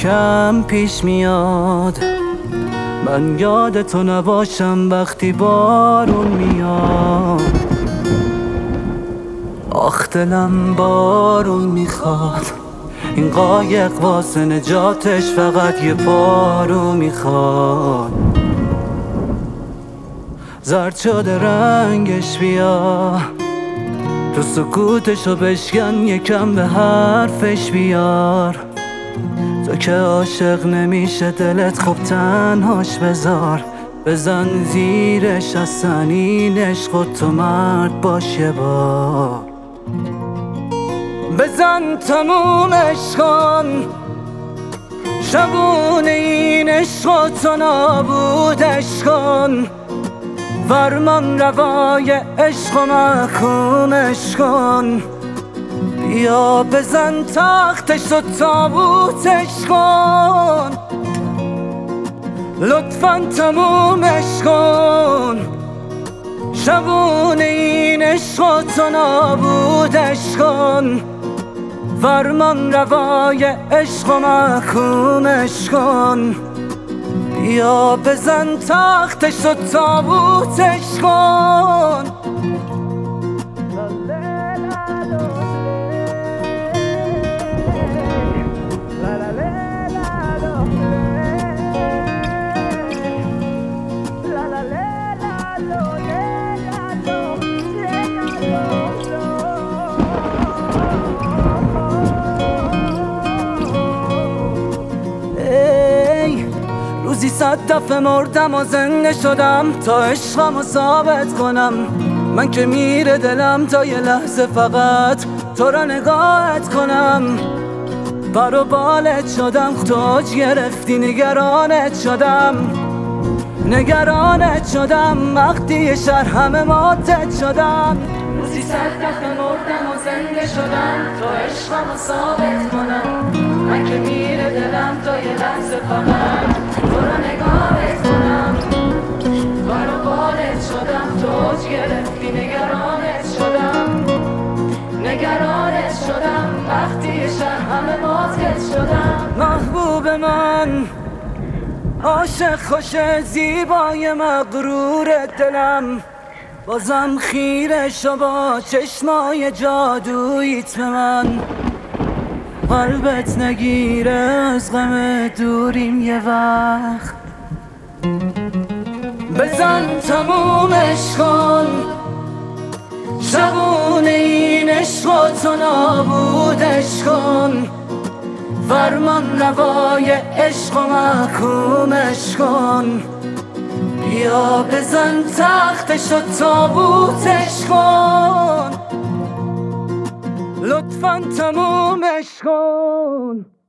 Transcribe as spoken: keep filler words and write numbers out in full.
کم پیش میاد من یاد تو نباشم وقتی بارون میاد. آخ دلم بارون میخواد، این قایق واسه نجاتش فقط یه پارو میخواد. زرد شده رنگش بیا، تو سکوتشو بشکن یکم به حرفش بیار. تو که عاشق نمیشه دلت خب تنهاش بذار، بزن زیرش از سنین عشق و تو مرد باش یه بار. بزن تمومش کن شبونه این عشق و تو نابودش کن. فرمان روای عشق و محکومش کن. بیا بزن تختش و تابوتش کن، لطفاً تمومش کن. شبونه این عشق و تو نابودش کن. فرمان روای عشق و محکومش کن. بیا بزن تختش و تابوتش کن. روزی صد دفعه مردم و زنده شدم تا عشقمو ثابت کنم. من که میره دلم تا یه لحظه فقط تو را نگاهت کنم. بر و بالت شدم توج گرفتی، نگرانت شدم نگرانت شدم وقتی یه شهر همه ماتت شدم. روزی صد دفعه مردم و زنده شدم تا عشقمو ثابت کنم. من که میره دلم تا یه لحظه فقط تو را نگاهت کنم. بر و بالت شدم توج گرفتی، نگرانت شدم نگرانت شدم وقتی یه شهر همه ماتت شدم. محبوب من عاشق خوش زیبای مغرور دلم، بازم خیره شو با چشمای جادوییت به من. قلبت نگیره از غم دوریم یه وقت. بزن تمومش کن شبونه این عشق و تو نابودش کن. فرمان روای عشق و محکومش کن. بیا بزن تختش و تابوتش کن، لطفاً تمومش کن.